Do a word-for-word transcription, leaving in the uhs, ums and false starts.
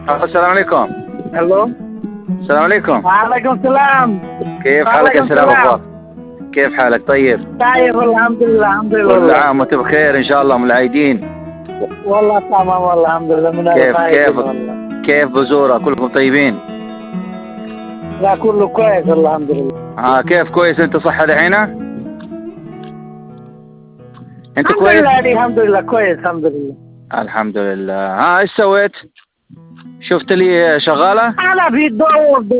السلام عليكم. الو السلام عليكم. وعليكم السلام. كيف حالك يا سلام أخبار؟ كيف حالك طيب؟ طيب والله الحمد لله الحمد لله. كل عام وانت بخير ان شاء الله من العايدين. والله تمام والله الحمد لله من كيف كيف والله. كيف بزورة كلكم طيبين؟ لا كله كويس والله الحمد لله. اه كيف كويس انت صحة دحين؟ انت الحمد كويس؟ لله الحمد لله كويس الحمد لله. الحمد لله. ها ايش سويت؟ شفت لي شغالة؟ انا في الدور